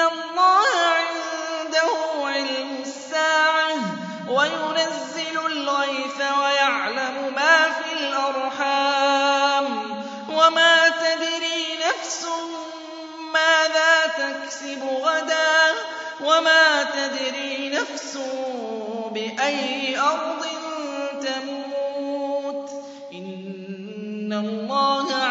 اللَّهَ عِندَهُ عِلْمُ السَّاعَةِ وَيُنَزِّلُ الْغَيْثَ وَيَعْلَمُ مَا فِي الْأَرْحَامِ وَمَا تَدْرِي نَفْسٌ مَّاذَا تَكْسِبُ غَدًا وَمَا تَدْرِي نَفْسٌ بِأَيِّ أَرْضٍ تَمُوتُ ۚ إِنَّ اللَّهَ